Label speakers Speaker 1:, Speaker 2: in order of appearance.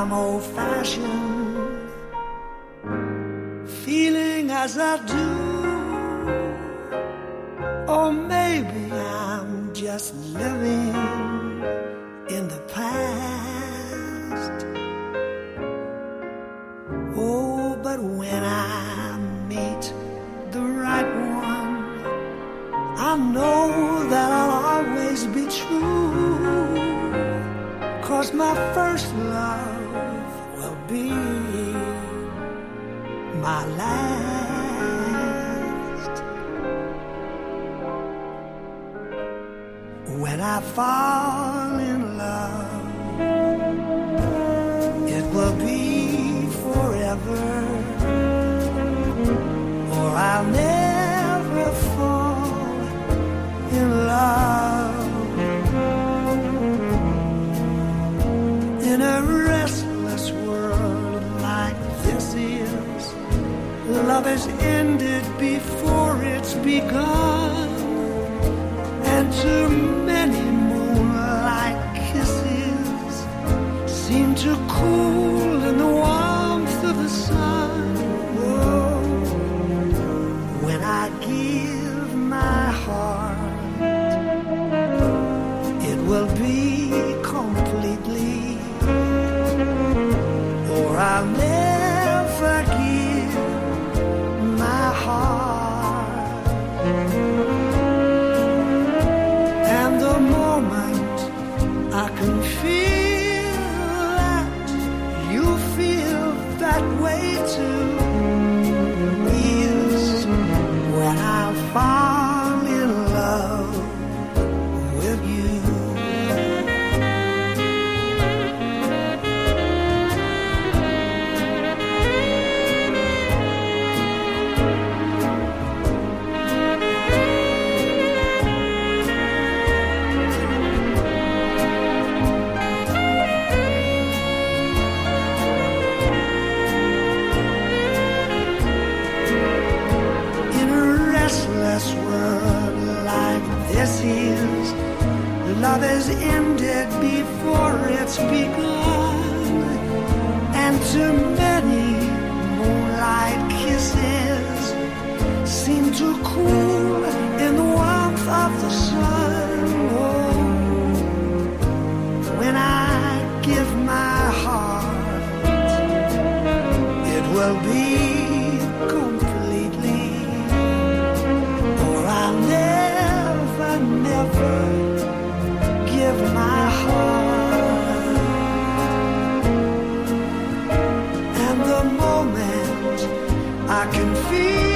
Speaker 1: I'm old-fashioned, feeling as I do. Or maybe I'm just living in the past. Oh, but when I meet the right one, I know that I'll always be true. 'Cause my first love will be my last. When I fall in love, it will be forever, or I'll never fall in love. In a restless world like this is, love is ended before it's begun, and too many moonlight kisses seem to cool in the warmth of the sun. Oh, when I give my heart, it will be completely, or I'll never give my heart. And the moment I can feel that you feel that way too is when I fall in love with you. World like this is, love is ended before it's begun, and too many moonlight kisses seem to cool in the warmth of the sun. Oh, when I give my heart, it will be completely, I'll never, never give my heart. And the moment I can feel